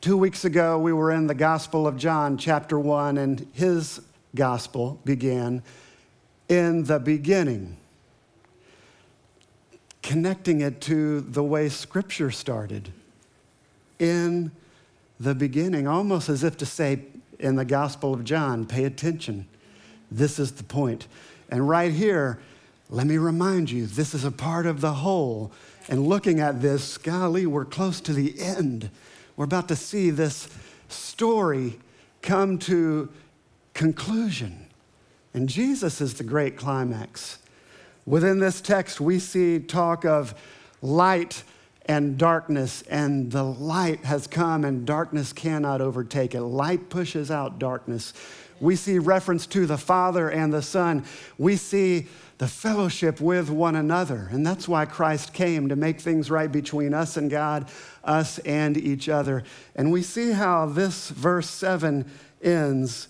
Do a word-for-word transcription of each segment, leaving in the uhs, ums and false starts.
Two weeks ago, we were in the Gospel of John, chapter one, and his gospel began in the beginning, connecting it to the way Scripture started. In the beginning, almost as if to say in the Gospel of John, pay attention. This is the point. And right here, let me remind you, this is a part of the whole. And looking at this, golly, we're close to the end. We're about to see this story come to conclusion. And Jesus is the great climax. Within this text, we see talk of light and darkness, and the light has come and darkness cannot overtake it. Light pushes out darkness. We see reference to the Father and the Son. We see the fellowship with one another. And that's why Christ came, to make things right between us and God, us and each other. And we see how this verse seven ends.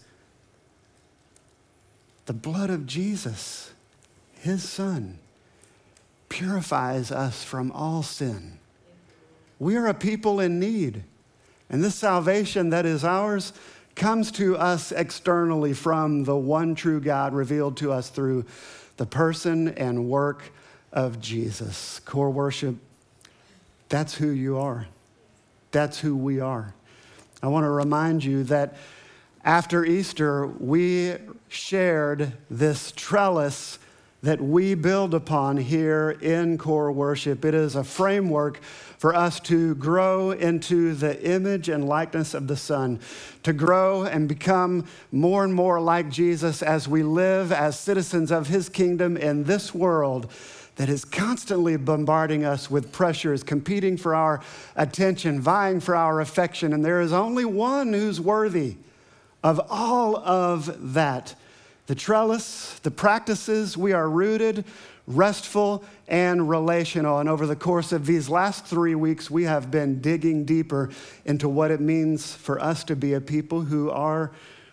The blood of Jesus, his Son, purifies us from all sin. We are a people in need. And this salvation that is ours comes to us externally from the one true God revealed to us through the person and work of Jesus. Core worship, that's who you are. That's who we are. I want to remind you that after Easter, we shared this trellis that we build upon here in Core Worship. It is a framework for us to grow into the image and likeness of the Son, to grow and become more and more like Jesus as we live as citizens of his kingdom in this world that is constantly bombarding us with pressures, competing for our attention, vying for our affection. And there is only one who's worthy of all of that. The trellis, the practices, we are rooted, restful, and relational. And over the course of these last three weeks, we have been digging deeper into what it means for us to be a people who are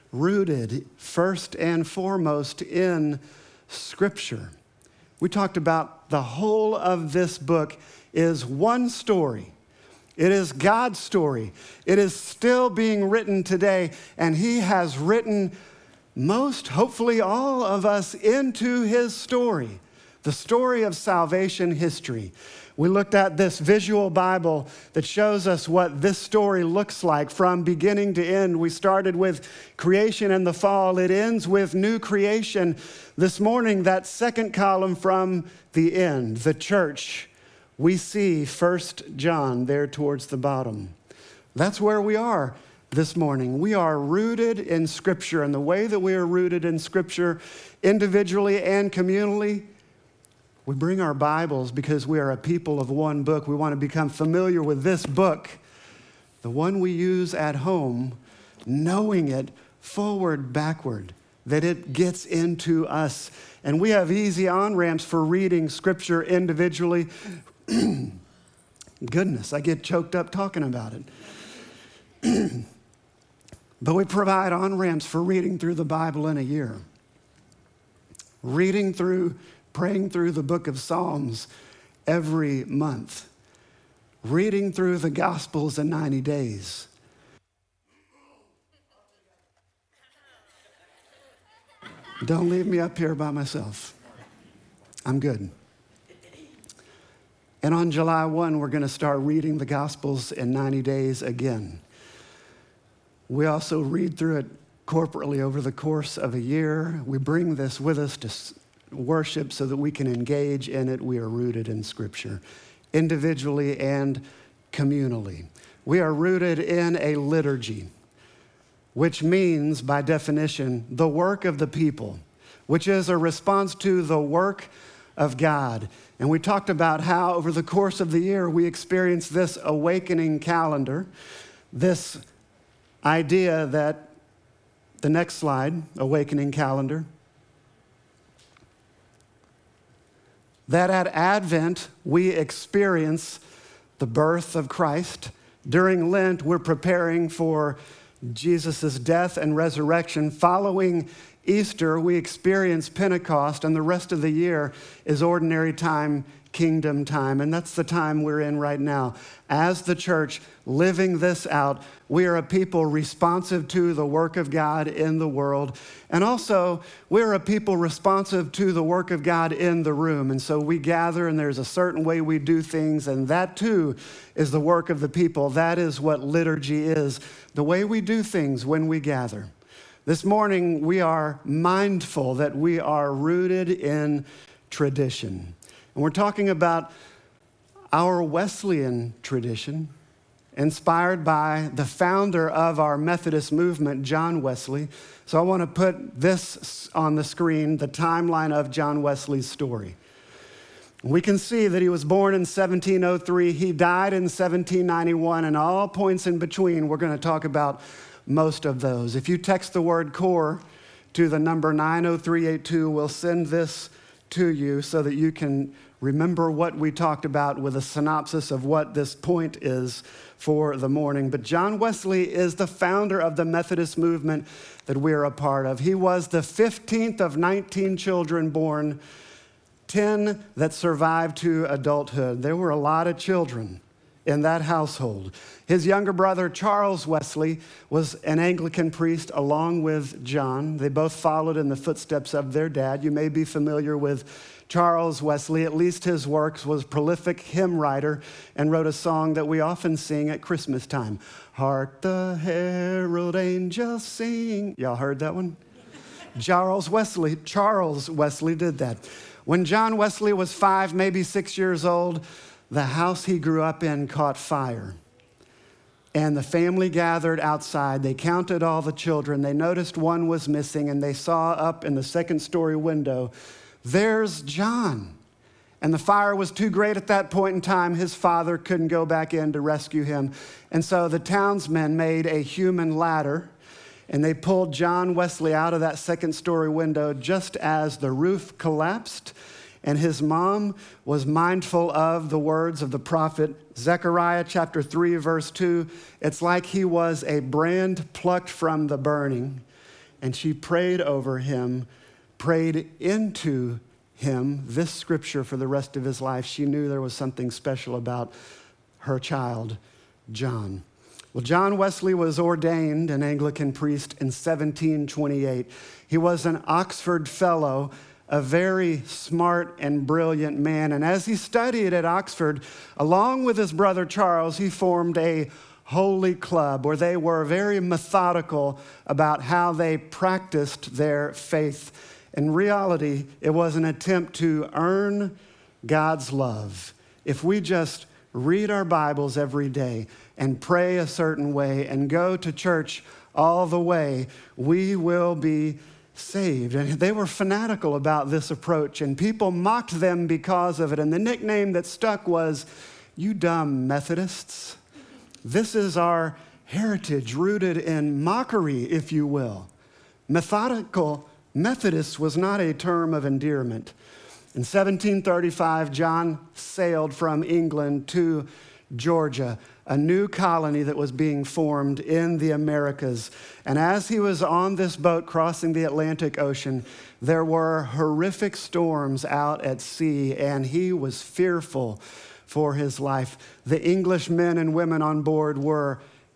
rooted first and foremost in Scripture. We talked about the whole of this book is one story. It is God's story. It is still being written today, and he has written most, hopefully all of us into his story, the story of salvation history. We looked at this visual Bible that shows us what this story looks like from beginning to end. We started with creation and the fall. It ends with new creation. This morning, that second column from the end, the church, we see First John there towards the bottom. That's where we are this morning. We are rooted in Scripture, and the way that we are rooted in Scripture, individually and communally, we bring our Bibles because we are a people of one book. We want to become familiar with this book, the one we use at home, knowing it forward, backward, that it gets into us. And we have easy on-ramps for reading Scripture individually. Goodness, I get choked up talking about it. But we provide on-ramps for reading through the Bible in a year. Reading through, praying through the book of Psalms every month. Reading through the Gospels in ninety days. Don't leave me up here by myself. I'm good. And on July first, we're going to start reading the Gospels in ninety days again. We also read through it corporately over the course of a year. We bring this with us to worship so that we can engage in it. We are rooted in Scripture, individually and communally. We are rooted in a liturgy, which means, by definition, the work of the people, which is a response to the work of God. And we talked about how over the course of the year we experienced this awakening calendar, this idea that, the next slide, awakening calendar, that at Advent we experience the birth of Christ. During Lent, we're preparing for Jesus' death and resurrection, following Easter, we experience Pentecost, and the rest of the year is ordinary time, kingdom time. And that's the time we're in right now. As the church living this out, we are a people responsive to the work of God in the world. And also, we're a people responsive to the work of God in the room. And so we gather, and there's a certain way we do things, and that too is the work of the people. That is what liturgy is, the way we do things when we gather. This morning, we are mindful that we are rooted in tradition. And we're talking about our Wesleyan tradition, inspired by the founder of our Methodist movement, John Wesley. So I want to put this on the screen, the timeline of John Wesley's story. We can see that he was born in seventeen oh three. He died in seventeen ninety-one, and all points in between, we're going to talk about most of those. If you text the word core to the number nine oh three eight two, we'll send this to you so that you can remember what we talked about with a synopsis of what this point is for the morning. But John Wesley is the founder of the Methodist movement that we're a part of. He was the fifteenth of nineteen children born, ten that survived to adulthood. There were a lot of children in that household. His younger brother, Charles Wesley, was an Anglican priest along with John. They both followed in the footsteps of their dad. You may be familiar with Charles Wesley. At least his works was prolific hymn writer and wrote a song that we often sing at Christmas time. Hark the herald angels sing. Y'all heard that one? Charles Wesley, Charles Wesley did that. When John Wesley was five, maybe six years old, the house he grew up in caught fire. And the family gathered outside. They counted all the children. They noticed one was missing, and they saw up in the second story window, there's John. And the fire was too great at that point in time. His father couldn't go back in to rescue him. And so the townsmen made a human ladder, and they pulled John Wesley out of that second story window just as the roof collapsed. And his mom was mindful of the words of the prophet Zechariah chapter three, verse two. It's like he was a brand plucked from the burning. And she prayed over him, prayed into him this scripture for the rest of his life. She knew there was something special about her child, John. Well, John Wesley was ordained an Anglican priest in seventeen twenty-eight. He was an Oxford Fellow, a very smart and brilliant man. And as he studied at Oxford, along with his brother Charles, he formed a holy club where they were very methodical about how they practiced their faith. In reality, it was an attempt to earn God's love. If we just read our Bibles every day and pray a certain way and go to church all the way, we will be saved. And they were fanatical about this approach, and people mocked them because of it. And the nickname that stuck was, "You dumb Methodists." This is our heritage, rooted in mockery, if you will. Methodical Methodist was not a term of endearment. In seventeen thirty-five, John sailed from England to Georgia, a new colony that was being formed in the Americas. And as he was on this boat crossing the Atlantic Ocean, there were horrific storms out at sea, and he was fearful for his life. The English men and women on board were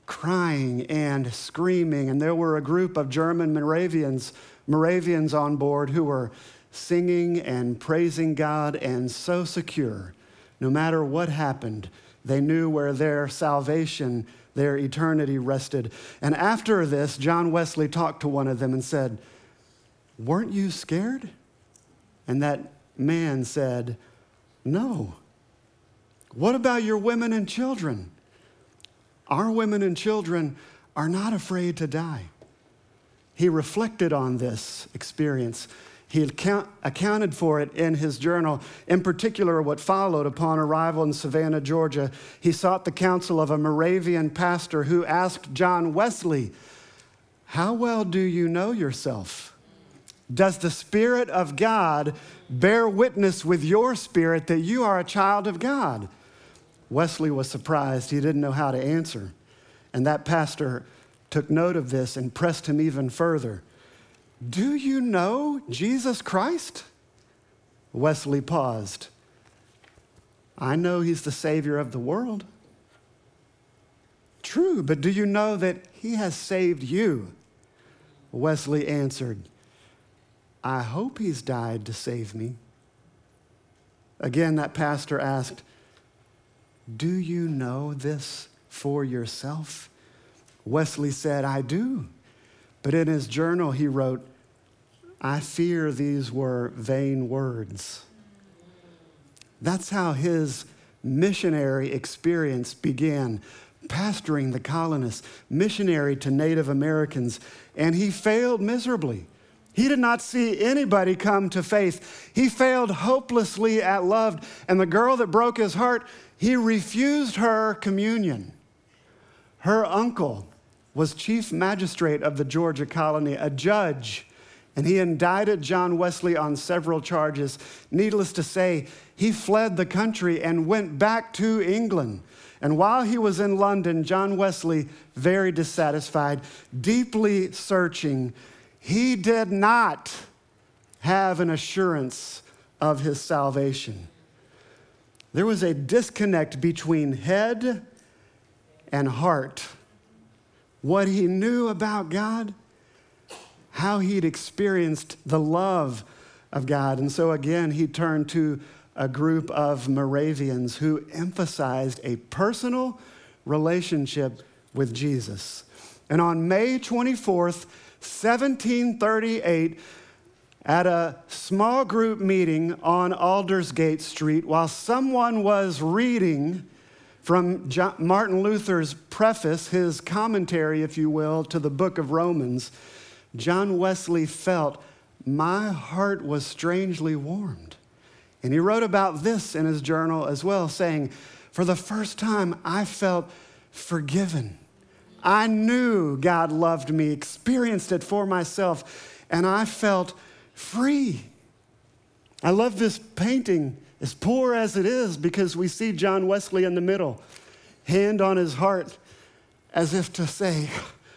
crying and screaming, and there were a group of German Moravians, Moravians on board who were singing and praising God, and so secure. No matter what happened, they knew where their salvation, their eternity rested. And after this, John Wesley talked to one of them and said, "Weren't you scared?" And that man said, "No." "What about your women and children?" "Our women and children are not afraid to die." He reflected on this experience. He account, accounted for it in his journal. In particular, what followed upon arrival in Savannah, Georgia, he sought the counsel of a Moravian pastor who asked John Wesley, "How well do you know yourself? Does the Spirit of God bear witness with your spirit that you are a child of God?" Wesley was surprised. He didn't know how to answer. And that pastor took note of this and pressed him even further. "Do you know Jesus Christ?" Wesley paused. "I know he's the Savior of the world." "True, but do you know that he has saved you?" Wesley answered, "I hope he's died to save me." Again, that pastor asked, "Do you know this for yourself?" Wesley said, "I do." But in his journal, he wrote, "I fear these were vain words." That's how his missionary experience began, pastoring the colonists, missionary to Native Americans, and he failed miserably. He did not see anybody come to faith. He failed hopelessly at love, and the girl that broke his heart, he refused her communion. Her uncle was chief magistrate of the Georgia colony, a judge, and he indicted John Wesley on several charges. Needless to say, he fled the country and went back to England. And while he was in London, John Wesley, very dissatisfied, deeply searching, he did not have an assurance of his salvation. There was a disconnect between head and heart. What he knew about God, how he'd experienced the love of God. And so again, he turned to a group of Moravians who emphasized a personal relationship with Jesus. And on May twenty-fourth, seventeen thirty-eight, at a small group meeting on Aldersgate Street, while someone was reading from John, Martin Luther's preface, his commentary, if you will, to the book of Romans, John Wesley felt, "My heart was strangely warmed." And he wrote about this in his journal as well, saying, "For the first time, I felt forgiven. I knew God loved me, experienced it for myself, and I felt free." I love this painting, as poor as it is, because we see John Wesley in the middle, hand on his heart, as if to say,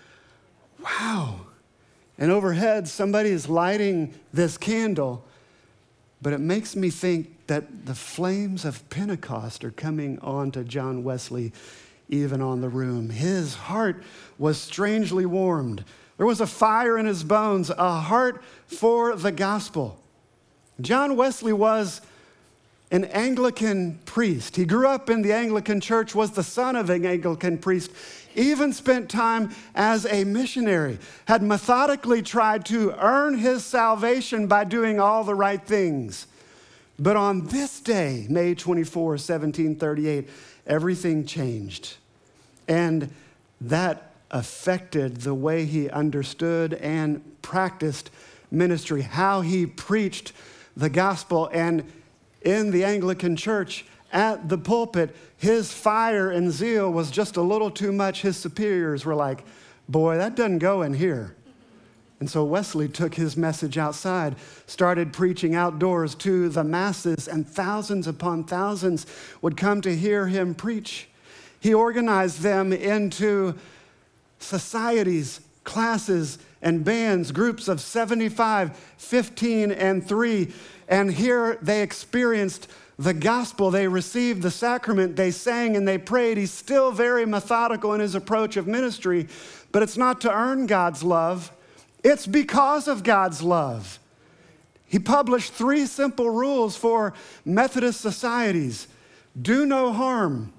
wow. And overhead, somebody is lighting this candle, but it makes me think that the flames of Pentecost are coming onto John Wesley, even on the room. His heart was strangely warmed. There was a fire in his bones, a heart for the gospel. John Wesley was an Anglican priest. He grew up in the Anglican church, was the son of an Anglican priest, even spent time as a missionary, had methodically tried to earn his salvation by doing all the right things. But on this day, May twenty-fourth, seventeen thirty-eight, everything changed. And that affected the way he understood and practiced ministry, how he preached the gospel. And in the Anglican church, at the pulpit, his fire and zeal was just a little too much. His superiors were like, "Boy, that doesn't go in here." And so Wesley took his message outside, started preaching outdoors to the masses, and thousands upon thousands would come to hear him preach. He organized them into societies, classes, and bands, groups of seventy-five, fifteen, and three. And here they experienced the gospel. They received the sacrament. They sang and they prayed. He's still very methodical in his approach of ministry, but it's not to earn God's love. It's because of God's love. He published three simple rules for Methodist societies. Do no harm,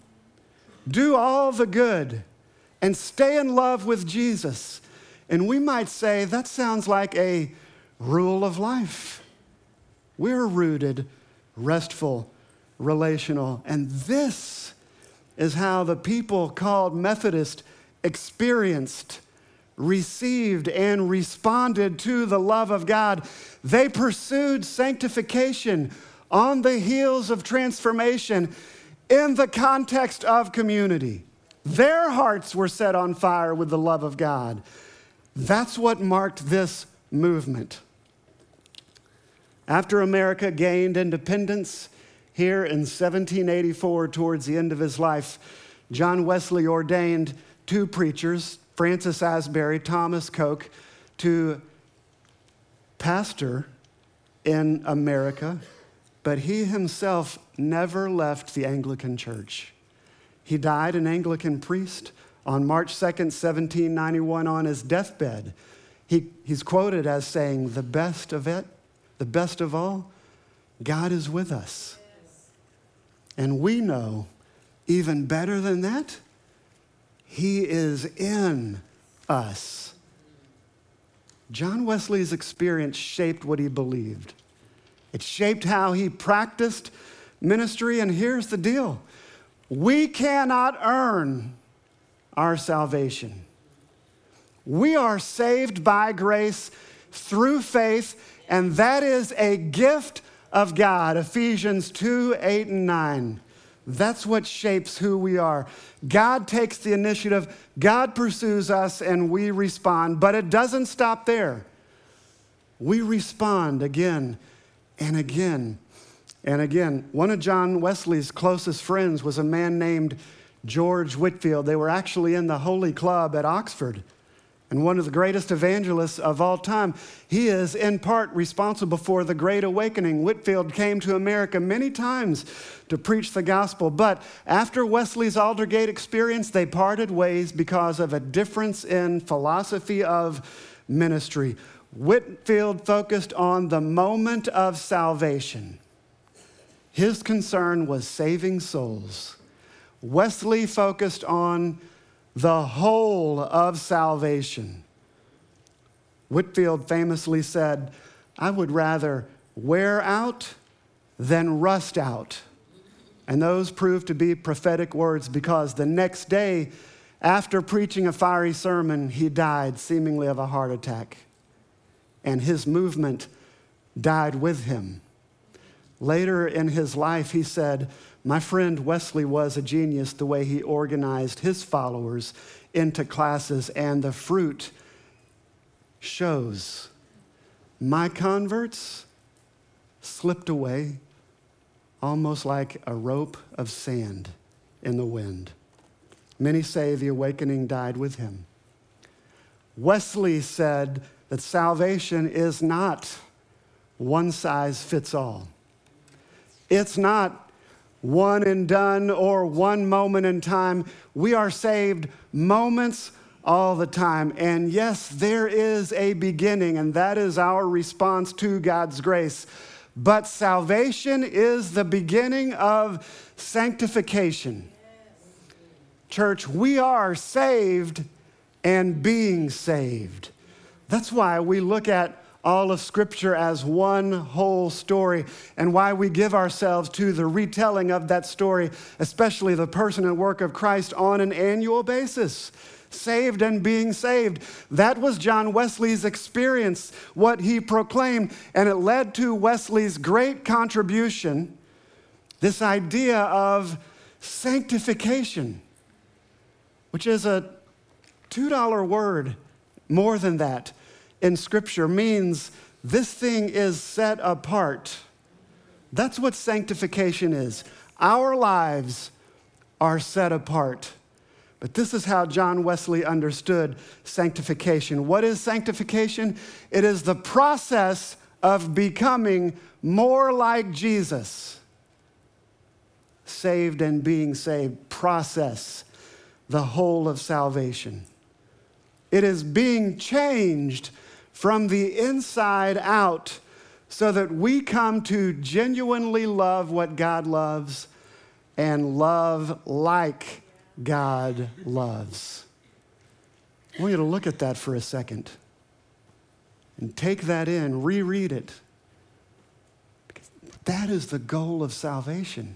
do all the good, and stay in love with Jesus. And we might say that sounds like a rule of life. We're rooted, restful, relational. And this is how the people called Methodist experienced, received, and responded to the love of God. They pursued sanctification on the heels of transformation in the context of community. Their hearts were set on fire with the love of God. That's what marked this movement. After America gained independence here in seventeen eighty-four, towards the end of his life, John Wesley ordained two preachers, Francis Asbury, Thomas Coke, to pastor in America, but he himself never left the Anglican Church. He died an Anglican priest on March second, seventeen ninety-one, on his deathbed. He, he's quoted as saying, the best of it, the best of all, God is with us. And we know, even better than that, he is in us. John Wesley's experience shaped what he believed. It shaped how he practiced ministry, and here's the deal. We cannot earn our salvation. We are saved by grace through faith, and that is a gift of God. Ephesians two, eight, and nine. That's what shapes who we are. God takes the initiative, God pursues us, and we respond. But it doesn't stop there. We respond again and again and again. One of John Wesley's closest friends was a man named George Whitefield. They were actually in the Holy Club at Oxford. And one of the greatest evangelists of all time. He is in part responsible for the Great Awakening. Whitefield came to America many times to preach the gospel. But after Wesley's Aldersgate experience, they parted ways because of a difference in philosophy of ministry. Whitefield focused on the moment of salvation. His concern was saving souls. Wesley focused on the whole of salvation. Whitefield famously said, I would rather wear out than rust out. And those proved to be prophetic words, because the next day, after preaching a fiery sermon, he died seemingly of a heart attack. And his movement died with him. Later in his life, he said, my friend Wesley was a genius the way he organized his followers into classes, and the fruit shows. My converts slipped away almost like a rope of sand in the wind. Many say the awakening died with him. Wesley said that salvation is not one size fits all. It's not one and done or one moment in time. We are saved moments all the time. And yes, there is a beginning, and that is our response to God's grace. But salvation is the beginning of sanctification. Church, we are saved and being saved. That's why we look at all of Scripture as one whole story, and why we give ourselves to the retelling of that story, especially the person and work of Christ, on an annual basis. Saved and being saved. That was John Wesley's experience, what he proclaimed, and it led to Wesley's great contribution, this idea of sanctification, which is a two dollar word, more than that, in Scripture, means this thing is set apart. That's what sanctification is. Our lives are set apart. But this is how John Wesley understood sanctification. What is sanctification? It is the process of becoming more like Jesus. Saved and being saved. Process. The whole of salvation. It is being changed from the inside out so that we come to genuinely love what God loves and love like God loves. I want you to look at that for a second and take that in, reread it. Because that is the goal of salvation.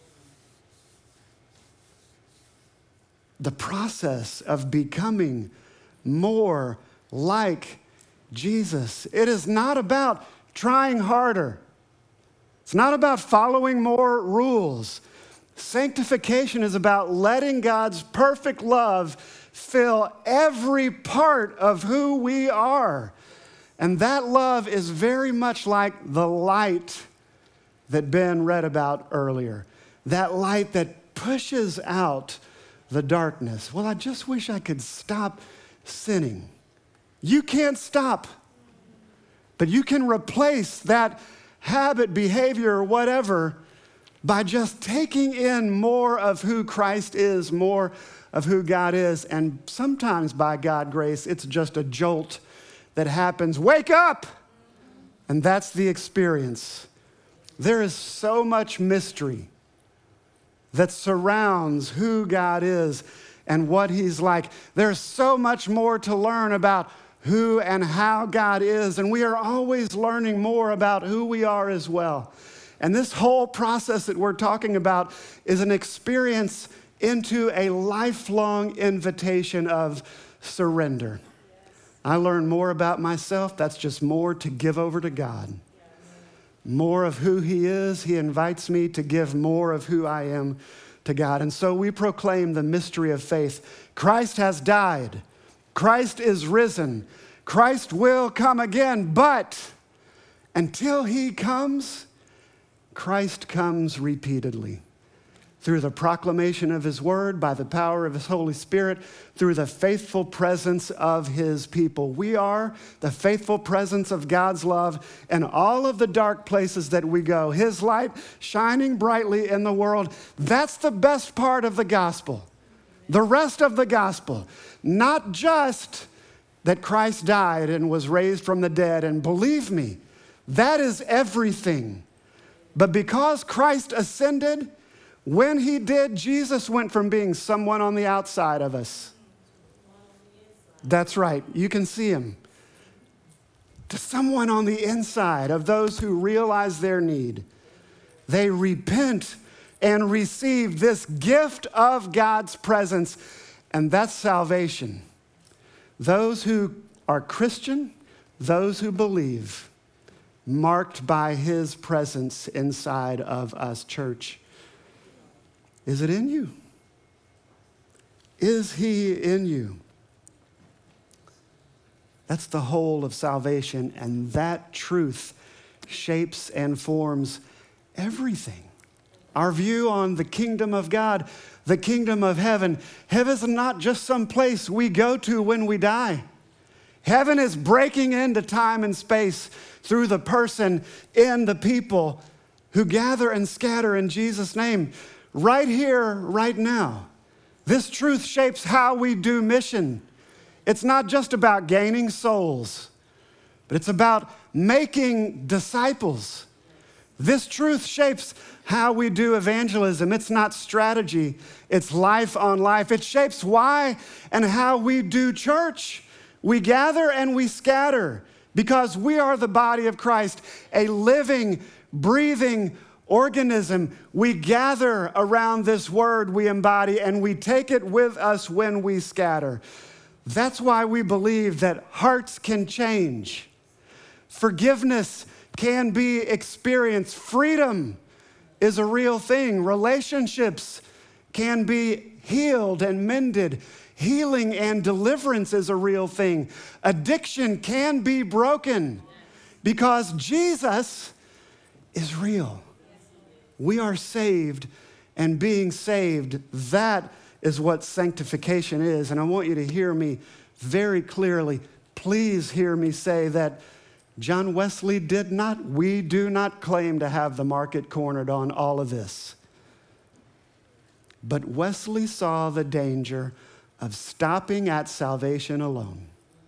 The process of becoming more like Jesus. It is not about trying harder. It's not about following more rules. Sanctification is about letting God's perfect love fill every part of who we are. And that love is very much like the light that Ben read about earlier. That light that pushes out the darkness. Well, I just wish I could stop sinning. You can't stop. But you can replace that habit, behavior, or whatever by just taking in more of who Christ is, more of who God is. And sometimes by God's grace, it's just a jolt that happens. Wake up! And that's the experience. There is so much mystery that surrounds who God is and what he's like. There's so much more to learn about who and how God is, and we are always learning more about who we are as well. And this whole process that we're talking about is an experience into a lifelong invitation of surrender. I learn more about myself. That's just more to give over to God. More of who he is. He invites me to give more of who I am to God. And so we proclaim the mystery of faith. Christ has died. Christ is risen. Christ will come again. But until he comes, Christ comes repeatedly through the proclamation of his word, by the power of his Holy Spirit, through the faithful presence of his people. We are the faithful presence of God's love in all of the dark places that we go. His light shining brightly in the world. That's the best part of the gospel. The rest of the gospel, not just that Christ died and was raised from the dead, and believe me, that is everything. But because Christ ascended, when he did, Jesus went from being someone on the outside of us. That's right, you can see him. To someone on the inside of those who realize their need. They repent and receive this gift of God's presence, and that's salvation. Those who are Christian, those who believe, marked by his presence inside of us, church. Is it in you? Is he in you? That's the whole of salvation, and that truth shapes and forms everything. Our view on the kingdom of God, the kingdom of heaven. Heaven is not just some place we go to when we die. Heaven is breaking into time and space through the person in the people who gather and scatter in Jesus' name. Right here, right now. This truth shapes how we do mission. It's not just about gaining souls, but it's about making disciples. This truth shapes how we do evangelism. It's not strategy, it's life on life. It shapes why and how we do church. We gather and we scatter because we are the body of Christ, a living, breathing organism. We gather around this word we embody, and we take it with us when we scatter. That's why we believe that hearts can change. Forgiveness can be experienced. Freedom is a real thing. Relationships can be healed and mended. Healing and deliverance is a real thing. Addiction can be broken because Jesus is real. We are saved, and being saved, that is what sanctification is. And I want you to hear me very clearly. Please hear me say that John Wesley did not, we do not claim to have the market cornered on all of this. But Wesley saw the danger of stopping at salvation alone.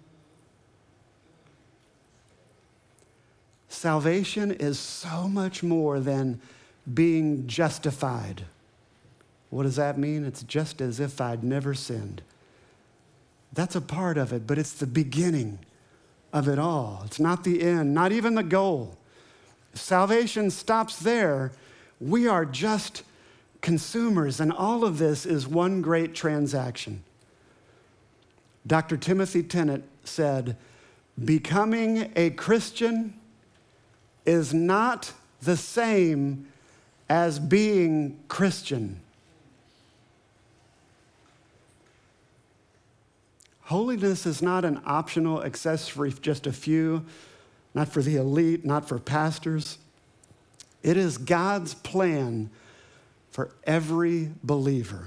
Salvation is so much more than being justified. What does that mean? It's just as if I'd never sinned. That's a part of it, but it's the beginning of it all. It's not the end, not even the goal. If salvation stops there, we are just consumers, and all of this is one great transaction. Doctor Timothy Tennant said, becoming a Christian is not the same as being Christian. Holiness is not an optional accessory for just a few, not for the elite, not for pastors. It is God's plan for every believer.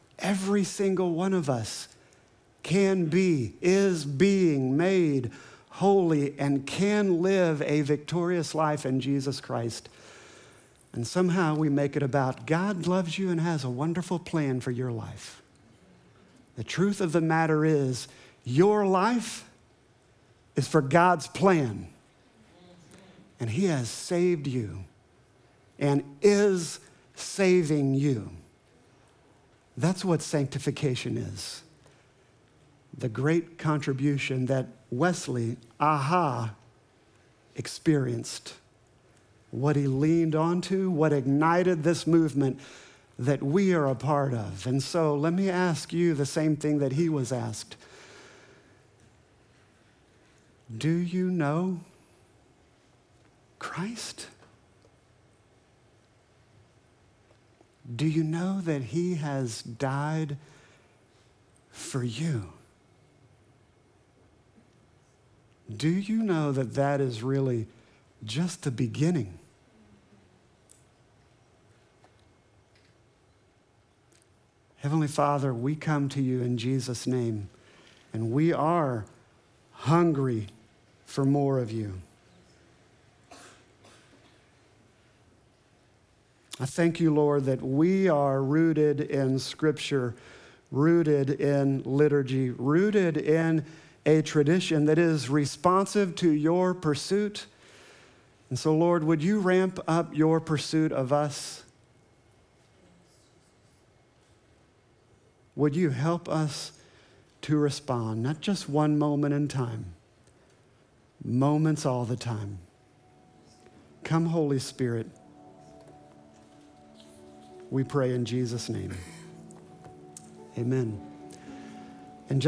Every single one of us can be, is being made holy, and can live a victorious life in Jesus Christ. And somehow we make it about God loves you and has a wonderful plan for your life. The truth of the matter is, your life is for God's plan. And He has saved you and is saving you. That's what sanctification is. The great contribution that Wesley, aha, experienced. What he leaned onto, what ignited this movement that we are a part of. And so let me ask you the same thing that he was asked. Do you know Christ? Do you know that He has died for you? Do you know that that is really just the beginning? Heavenly Father, we come to you in Jesus' name, and we are hungry for more of you. I thank you, Lord, that we are rooted in Scripture, rooted in liturgy, rooted in a tradition that is responsive to your pursuit. And so, Lord, would you ramp up your pursuit of us? Would you help us to respond, not just one moment in time, moments all the time. Come, Holy Spirit. We pray in Jesus' name. Amen.